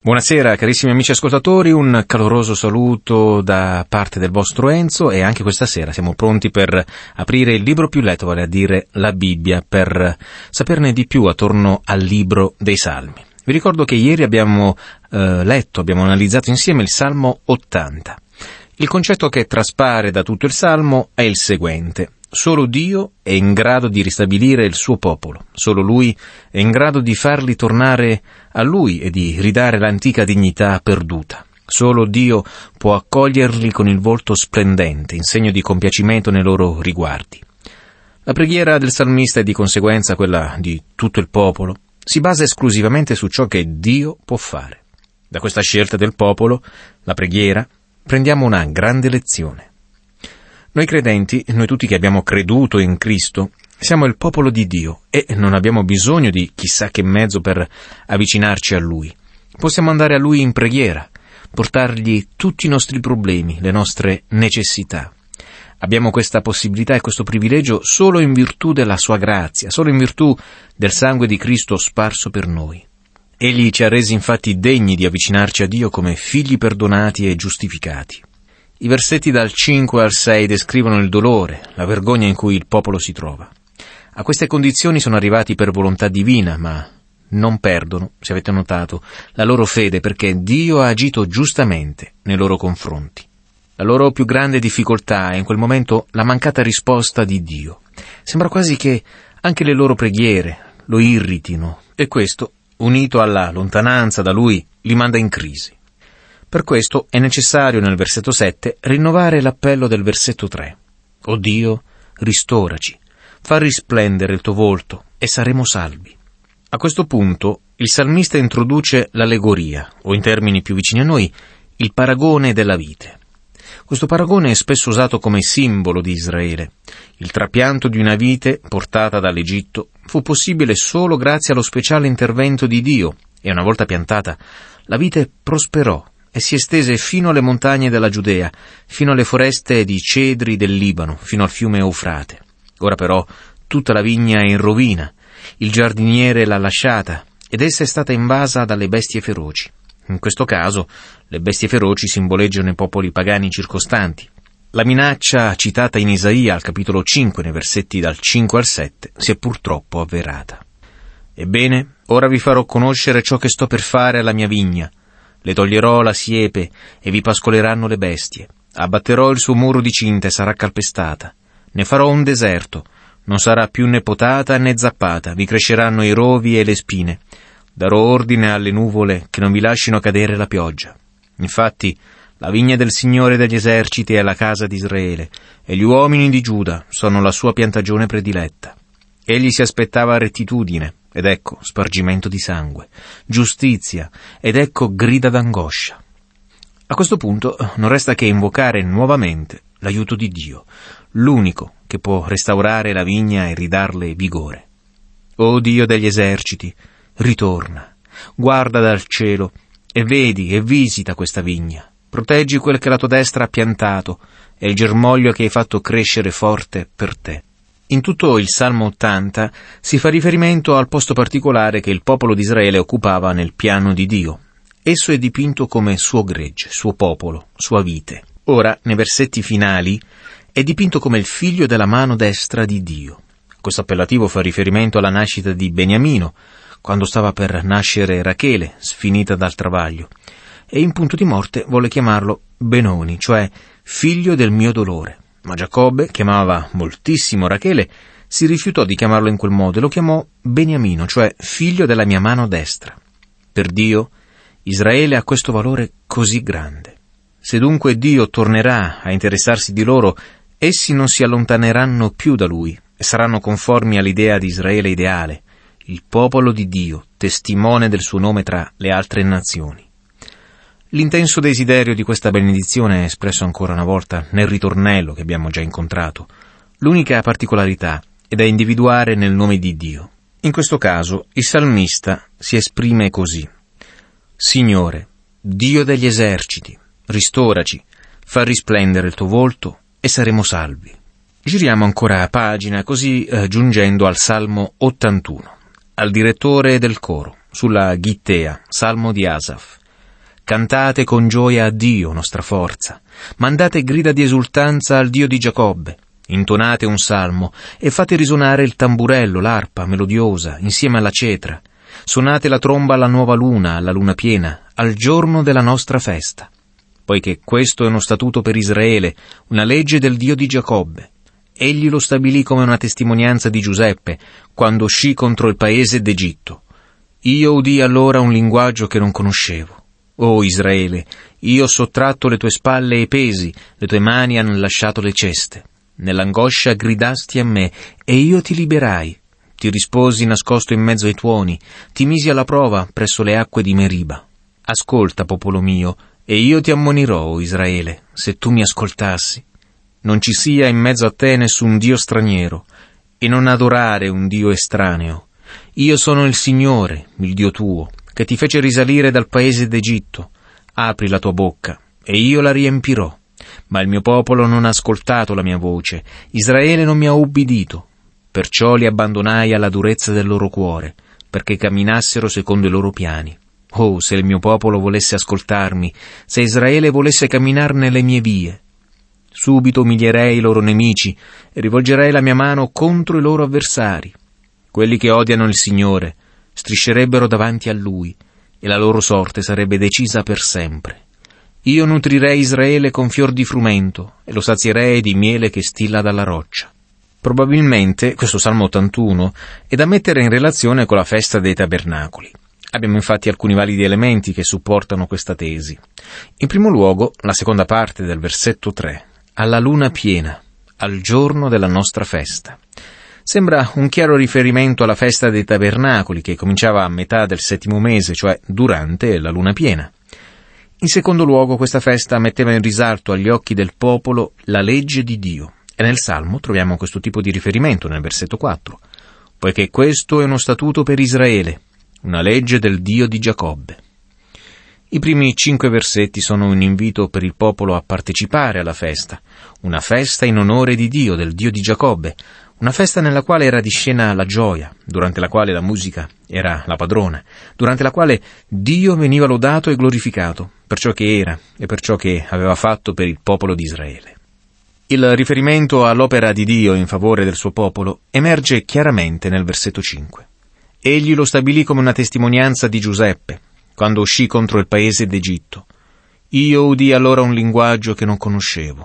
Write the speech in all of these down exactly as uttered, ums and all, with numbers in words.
Buonasera carissimi amici ascoltatori, un caloroso saluto da parte del vostro Enzo, e anche questa sera siamo pronti per aprire il libro più letto, vale a dire la Bibbia, per saperne di più attorno al libro dei Salmi. Vi ricordo che ieri abbiamo eh, letto, abbiamo analizzato insieme il Salmo ottanta. Il concetto che traspare da tutto il Salmo è il seguente: solo Dio è in grado di ristabilire il suo popolo, solo Lui è in grado di farli tornare a Lui e di ridare l'antica dignità perduta. Solo Dio può accoglierli con il volto splendente, in segno di compiacimento nei loro riguardi. La preghiera del salmista e di conseguenza quella di tutto il popolo si basa esclusivamente su ciò che Dio può fare. Da questa scelta del popolo, la preghiera, prendiamo una grande lezione. Noi credenti, noi tutti che abbiamo creduto in Cristo, siamo il popolo di Dio e non abbiamo bisogno di chissà che mezzo per avvicinarci a Lui. Possiamo andare a Lui in preghiera, portargli tutti i nostri problemi, le nostre necessità. Abbiamo questa possibilità e questo privilegio solo in virtù della Sua grazia, solo in virtù del sangue di Cristo sparso per noi. Egli ci ha resi infatti degni di avvicinarci a Dio come figli perdonati e giustificati. I versetti dal cinque al sei descrivono il dolore, la vergogna in cui il popolo si trova. A queste condizioni sono arrivati per volontà divina, ma non perdono, se avete notato, la loro fede, perché Dio ha agito giustamente nei loro confronti. La loro più grande difficoltà è in quel momento la mancata risposta di Dio. Sembra quasi che anche le loro preghiere lo irritino, e questo, unito alla lontananza da Lui, li manda in crisi. Per questo è necessario nel versetto sette rinnovare l'appello del versetto tre. O Dio, ristoraci, fa risplendere il tuo volto e saremo salvi. A questo punto il salmista introduce l'allegoria, o in termini più vicini a noi, il paragone della vite. Questo paragone è spesso usato come simbolo di Israele. Il trapianto di una vite portata dall'Egitto fu possibile solo grazie allo speciale intervento di Dio, e una volta piantata la vite prosperò e si estese fino alle montagne della Giudea, fino alle foreste di cedri del Libano, fino al fiume Eufrate. Ora però tutta la vigna è in rovina, il giardiniere l'ha lasciata, ed essa è stata invasa dalle bestie feroci. In questo caso, le bestie feroci simboleggiano i popoli pagani circostanti. La minaccia citata in Isaia al capitolo cinque, nei versetti dal cinque al sette, si è purtroppo avverata. Ebbene, ora vi farò conoscere ciò che sto per fare alla mia vigna. Le toglierò la siepe e vi pascoleranno le bestie. Abbatterò il suo muro di cinta e sarà calpestata. Ne farò un deserto. Non sarà più né potata né zappata. Vi cresceranno i rovi e le spine. Darò ordine alle nuvole che non vi lascino cadere la pioggia. Infatti, la vigna del Signore degli eserciti è la casa di Israele, e gli uomini di Giuda sono la sua piantagione prediletta. Egli si aspettava rettitudine, ed ecco spargimento di sangue, giustizia, ed ecco grida d'angoscia. A questo punto non resta che invocare nuovamente l'aiuto di Dio, l'unico che può restaurare la vigna e ridarle vigore. O Dio degli eserciti, ritorna, guarda dal cielo e vedi e visita questa vigna. Proteggi quel che la tua destra ha piantato e il germoglio che hai fatto crescere forte per te. In tutto il Salmo ottanta si fa riferimento al posto particolare che il popolo di Israele occupava nel piano di Dio. Esso è dipinto come suo gregge, suo popolo, sua vite. Ora, nei versetti finali, è dipinto come il figlio della mano destra di Dio. Questo appellativo fa riferimento alla nascita di Beniamino, quando stava per nascere Rachele, sfinita dal travaglio, e in punto di morte volle chiamarlo Benoni, cioè figlio del mio dolore. Ma Giacobbe, che amava moltissimo Rachele, si rifiutò di chiamarlo in quel modo e lo chiamò Beniamino, cioè figlio della mia mano destra. Per Dio, Israele ha questo valore così grande. Se dunque Dio tornerà a interessarsi di loro, essi non si allontaneranno più da Lui e saranno conformi all'idea di Israele ideale, il popolo di Dio, testimone del suo nome tra le altre nazioni. L'intenso desiderio di questa benedizione è espresso ancora una volta nel ritornello che abbiamo già incontrato. L'unica particolarità è da individuare nel nome di Dio. In questo caso il salmista si esprime così: Signore, Dio degli eserciti, ristoraci, fa risplendere il tuo volto e saremo salvi. Giriamo ancora a pagina, così eh, giungendo al Salmo ottantuno, al direttore del coro, sulla Gittea, Salmo di Asaf. Cantate con gioia a Dio, nostra forza. Mandate grida di esultanza al Dio di Giacobbe. Intonate un salmo e fate risuonare il tamburello, l'arpa melodiosa, insieme alla cetra. Suonate la tromba alla nuova luna, alla luna piena, al giorno della nostra festa. Poiché questo è uno statuto per Israele, una legge del Dio di Giacobbe. Egli lo stabilì come una testimonianza di Giuseppe, quando uscì contro il paese d'Egitto. Io udii allora un linguaggio che non conoscevo. O Israele, io ho sottratto le tue spalle ai pesi, le tue mani hanno lasciato le ceste. Nell'angoscia gridasti a me, e io ti liberai. Ti risposi nascosto in mezzo ai tuoni, ti misi alla prova presso le acque di Meriba. Ascolta, popolo mio, e io ti ammonirò, o Israele, se tu mi ascoltassi. Non ci sia in mezzo a te nessun Dio straniero, e non adorare un Dio estraneo. Io sono il Signore, il Dio tuo, che ti fece risalire dal paese d'Egitto. Apri la tua bocca, e io la riempirò. Ma il mio popolo non ha ascoltato la mia voce, Israele non mi ha ubbidito. Perciò li abbandonai alla durezza del loro cuore, perché camminassero secondo i loro piani. Oh, se il mio popolo volesse ascoltarmi, se Israele volesse camminare nelle mie vie. Subito umilierei i loro nemici e rivolgerei la mia mano contro i loro avversari. Quelli che odiano il Signore striscerebbero davanti a Lui, e la loro sorte sarebbe decisa per sempre. Io nutrirei Israele con fior di frumento e lo sazierei di miele che stilla dalla roccia. Probabilmente questo Salmo ottantuno è da mettere in relazione con la festa dei tabernacoli. Abbiamo infatti alcuni validi elementi che supportano questa tesi. In primo luogo, la seconda parte del versetto tre, alla luna piena, al giorno della nostra festa. Sembra un chiaro riferimento alla festa dei tabernacoli che cominciava a metà del settimo mese, cioè durante la luna piena. In secondo luogo, questa festa metteva in risalto agli occhi del popolo la legge di Dio. E nel Salmo troviamo questo tipo di riferimento nel versetto quattro. Poiché questo è uno statuto per Israele, una legge del Dio di Giacobbe. I primi cinque versetti sono un invito per il popolo a partecipare alla festa, una festa in onore di Dio, del Dio di Giacobbe, una festa nella quale era di scena la gioia, durante la quale la musica era la padrona, durante la quale Dio veniva lodato e glorificato per ciò che era e per ciò che aveva fatto per il popolo di Israele. Il riferimento all'opera di Dio in favore del suo popolo emerge chiaramente nel versetto cinque. Egli lo stabilì come una testimonianza di Giuseppe, quando uscì contro il paese d'Egitto. Io udii allora un linguaggio che non conoscevo.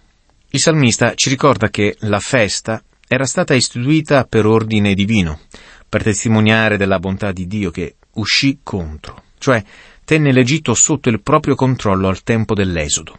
Il salmista ci ricorda che la festa era stata istituita per ordine divino, per testimoniare della bontà di Dio che uscì contro, cioè tenne l'Egitto sotto il proprio controllo al tempo dell'Esodo.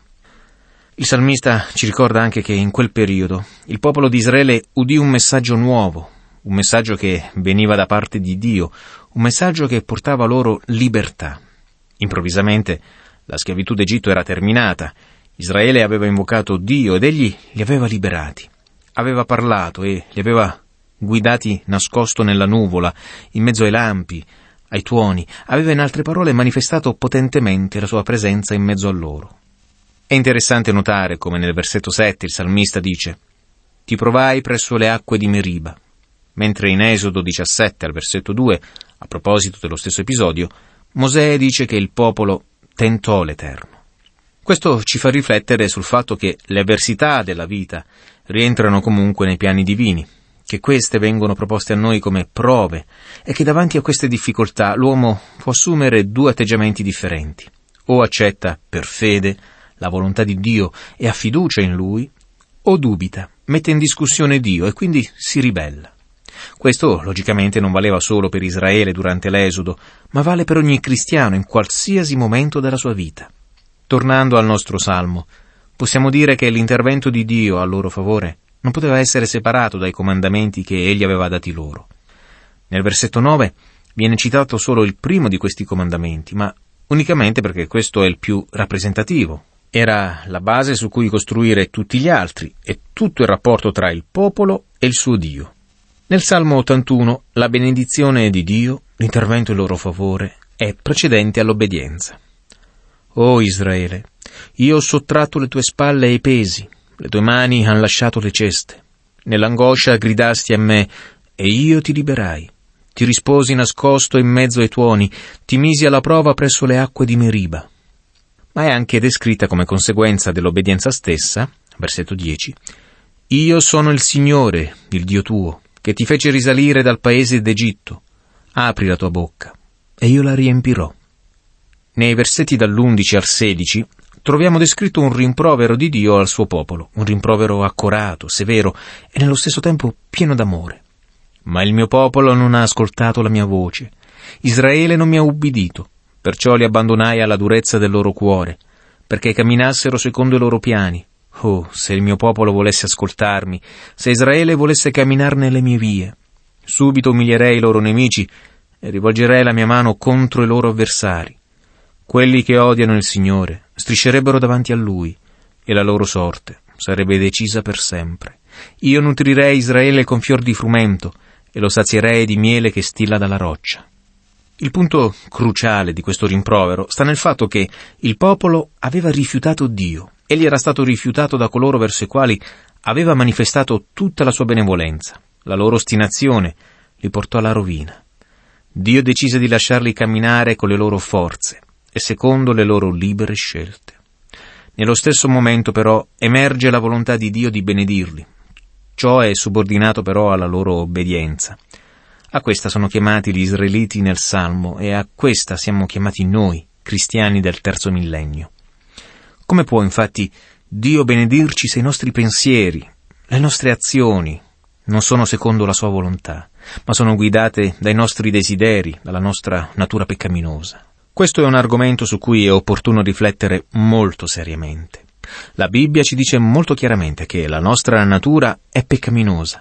Il salmista ci ricorda anche che in quel periodo il popolo di Israele udì un messaggio nuovo, un messaggio che veniva da parte di Dio, un messaggio che portava loro libertà. Improvvisamente la schiavitù d'Egitto era terminata, Israele aveva invocato Dio ed egli li aveva liberati. Aveva parlato e li aveva guidati nascosto nella nuvola, in mezzo ai lampi, ai tuoni, aveva in altre parole manifestato potentemente la sua presenza in mezzo a loro. È interessante notare come nel versetto sette il salmista dice: «Ti provai presso le acque di Meriba», mentre in Esodo diciassette al versetto due, a proposito dello stesso episodio, Mosè dice che il popolo tentò l'Eterno. Questo ci fa riflettere sul fatto che le avversità della vita rientrano comunque nei piani divini, che queste vengono proposte a noi come prove e che davanti a queste difficoltà l'uomo può assumere due atteggiamenti differenti. O accetta per fede la volontà di Dio e ha fiducia in Lui, o dubita, mette in discussione Dio e quindi si ribella. Questo logicamente non valeva solo per Israele durante l'Esodo, ma vale per ogni cristiano in qualsiasi momento della sua vita. Tornando al nostro Salmo, possiamo dire che l'intervento di Dio a loro favore non poteva essere separato dai comandamenti che Egli aveva dati loro. Nel versetto nove viene citato solo il primo di questi comandamenti, ma unicamente perché questo è il più rappresentativo. Era la base su cui costruire tutti gli altri e tutto il rapporto tra il popolo e il suo Dio. Nel Salmo ottantuno, la benedizione di Dio, l'intervento in loro favore, è precedente all'obbedienza. O Israele, io ho sottratto le tue spalle ai pesi, le tue mani han lasciato le ceste. Nell'angoscia gridasti a me, e io ti liberai. Ti risposi nascosto in mezzo ai tuoni, ti misi alla prova presso le acque di Meriba. ma è anche descritta come conseguenza dell'obbedienza stessa, versetto dieci, «Io sono il Signore, il Dio tuo, che ti fece risalire dal paese d'Egitto. Apri la tua bocca, e io la riempirò». Nei versetti dall'undici al sedici troviamo descritto un rimprovero di Dio al suo popolo, un rimprovero accorato, severo e nello stesso tempo pieno d'amore. «Ma il mio popolo non ha ascoltato la mia voce, Israele non mi ha ubbidito, perciò li abbandonai alla durezza del loro cuore, perché camminassero secondo i loro piani. Oh, se il mio popolo volesse ascoltarmi, se Israele volesse camminare nelle mie vie, subito umilierei i loro nemici e rivolgerei la mia mano contro i loro avversari. Quelli che odiano il Signore striscerebbero davanti a Lui, e la loro sorte sarebbe decisa per sempre. Io nutrirei Israele con fior di frumento e lo sazierei di miele che stilla dalla roccia». Il punto cruciale di questo rimprovero sta nel fatto che il popolo aveva rifiutato Dio. Egli era stato rifiutato da coloro verso i quali aveva manifestato tutta la sua benevolenza. La loro ostinazione li portò alla rovina. Dio decise di lasciarli camminare con le loro forze e secondo le loro libere scelte. Nello stesso momento, però, emerge la volontà di Dio di benedirli. Ciò è subordinato però alla loro obbedienza. A questa sono chiamati gli israeliti nel Salmo e a questa siamo chiamati noi, cristiani del terzo millennio. Come può infatti Dio benedirci se i nostri pensieri, le nostre azioni non sono secondo la sua volontà, ma sono guidate dai nostri desideri, dalla nostra natura peccaminosa? Questo è un argomento su cui è opportuno riflettere molto seriamente. La Bibbia ci dice molto chiaramente che la nostra natura è peccaminosa,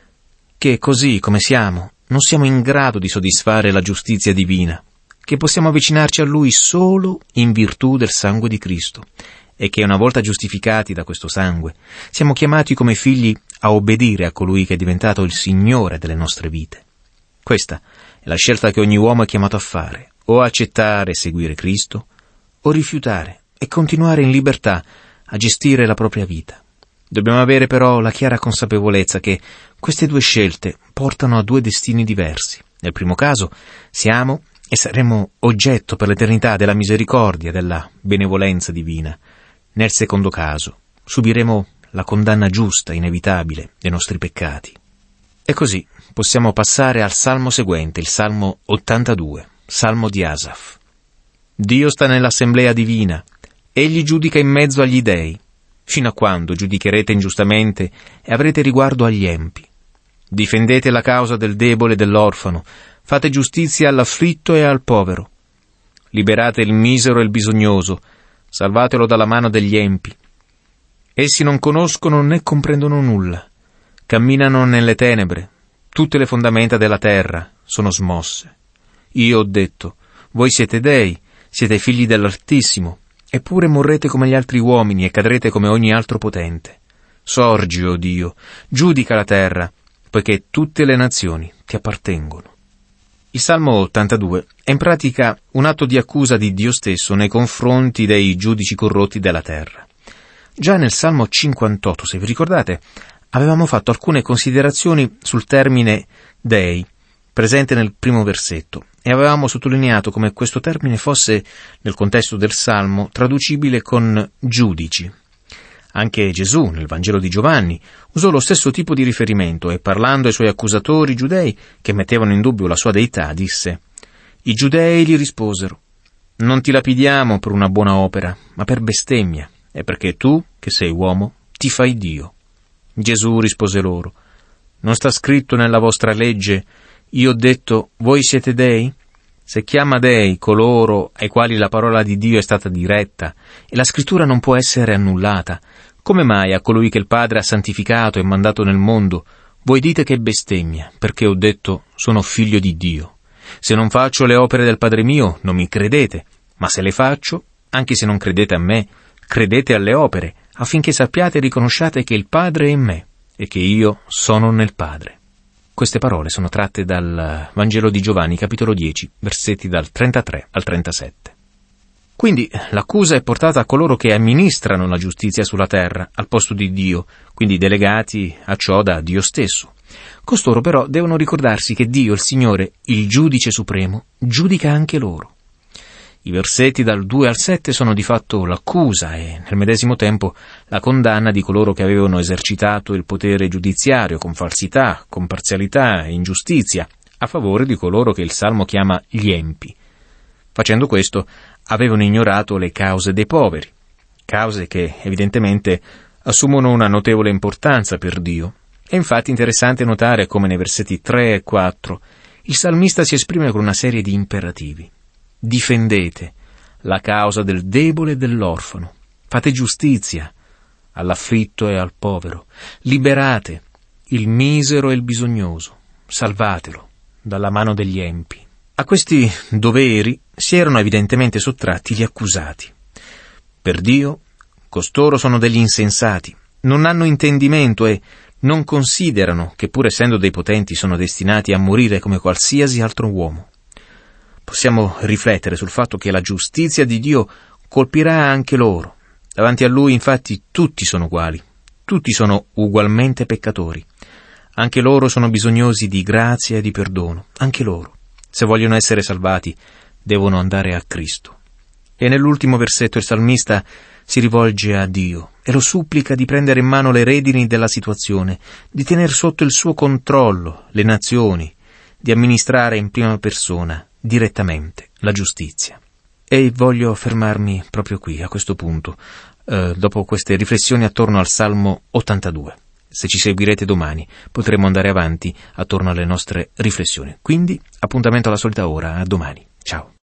che così come siamo non siamo in grado di soddisfare la giustizia divina, che possiamo avvicinarci a Lui solo in virtù del sangue di Cristo, e che una volta giustificati da questo sangue, siamo chiamati come figli a obbedire a colui che è diventato il Signore delle nostre vite. Questa è la scelta che ogni uomo è chiamato a fare, o accettare e seguire Cristo, o rifiutare e continuare in libertà a gestire la propria vita. Dobbiamo avere però la chiara consapevolezza che queste due scelte portano a due destini diversi. Nel primo caso siamo e saremo oggetto per l'eternità della misericordia, della benevolenza divina. Nel secondo caso subiremo la condanna giusta, inevitabile, dei nostri peccati. E così possiamo passare al salmo seguente, il salmo ottantadue, salmo di Asaf. Dio sta nell'assemblea divina, egli giudica in mezzo agli dei. Fino a quando giudicherete ingiustamente e avrete riguardo agli empi? Difendete la causa del debole e dell'orfano, fate giustizia all'afflitto e al povero. Liberate il misero e il bisognoso, salvatelo dalla mano degli empi. Essi non conoscono né comprendono nulla, camminano nelle tenebre, tutte le fondamenta della terra sono smosse. Io ho detto, voi siete dei, siete figli dell'Altissimo, eppure morrete come gli altri uomini e cadrete come ogni altro potente. Sorgi, o Dio, giudica la terra, poiché tutte le nazioni ti appartengono. Il Salmo ottantadue è in pratica un atto di accusa di Dio stesso nei confronti dei giudici corrotti della terra. Già nel Salmo cinquantotto, se vi ricordate, avevamo fatto alcune considerazioni sul termine dei, presente nel primo versetto, e avevamo sottolineato come questo termine fosse, nel contesto del Salmo, traducibile con giudici. Anche Gesù, nel Vangelo di Giovanni, usò lo stesso tipo di riferimento e parlando ai suoi accusatori giudei che mettevano in dubbio la sua deità, disse: «I giudei gli risposero, non ti lapidiamo per una buona opera, ma per bestemmia, e perché tu, che sei uomo, ti fai Dio». Gesù rispose loro: «Non sta scritto nella vostra legge, io ho detto, voi siete dei? Se chiama dei coloro ai quali la parola di Dio è stata diretta, e la scrittura non può essere annullata, come mai a colui che il Padre ha santificato e mandato nel mondo, voi dite che è bestemmia, perché ho detto, sono figlio di Dio? Se non faccio le opere del Padre mio, non mi credete, ma se le faccio, anche se non credete a me, credete alle opere, affinché sappiate e riconosciate che il Padre è in me, e che io sono nel Padre». Queste parole sono tratte dal Vangelo di Giovanni, capitolo dieci, versetti dal trentatré al trentasette. Quindi l'accusa è portata a coloro che amministrano la giustizia sulla terra, al posto di Dio, quindi delegati a ciò da Dio stesso. Costoro però devono ricordarsi che Dio, il Signore, il giudice supremo, giudica anche loro. I versetti dal due al sette sono di fatto l'accusa e, nel medesimo tempo, la condanna di coloro che avevano esercitato il potere giudiziario con falsità, con parzialità e ingiustizia, a favore di coloro che il Salmo chiama gli empi. Facendo questo, avevano ignorato le cause dei poveri, cause che, evidentemente, assumono una notevole importanza per Dio. È infatti interessante notare come nei versetti tre e quattro il salmista si esprime con una serie di imperativi. Difendete la causa del debole e dell'orfano, fate giustizia all'afflitto e al povero, liberate il misero e il bisognoso, salvatelo dalla mano degli empi. A questi doveri si erano evidentemente sottratti gli accusati. Per Dio, costoro sono degli insensati, non hanno intendimento e non considerano che, pur essendo dei potenti, sono destinati a morire come qualsiasi altro uomo. Possiamo riflettere sul fatto che la giustizia di Dio colpirà anche loro. Davanti a Lui, infatti, tutti sono uguali, tutti sono ugualmente peccatori. Anche loro sono bisognosi di grazia e di perdono, anche loro. Se vogliono essere salvati, devono andare a Cristo. E nell'ultimo versetto il salmista si rivolge a Dio e lo supplica di prendere in mano le redini della situazione, di tener sotto il suo controllo le nazioni, di amministrare in prima persona, direttamente, la giustizia. E voglio fermarmi proprio qui, a questo punto, eh, dopo queste riflessioni attorno al Salmo ottantadue. Se ci seguirete domani, potremo andare avanti attorno alle nostre riflessioni. Quindi, appuntamento alla solita ora, a domani. Ciao.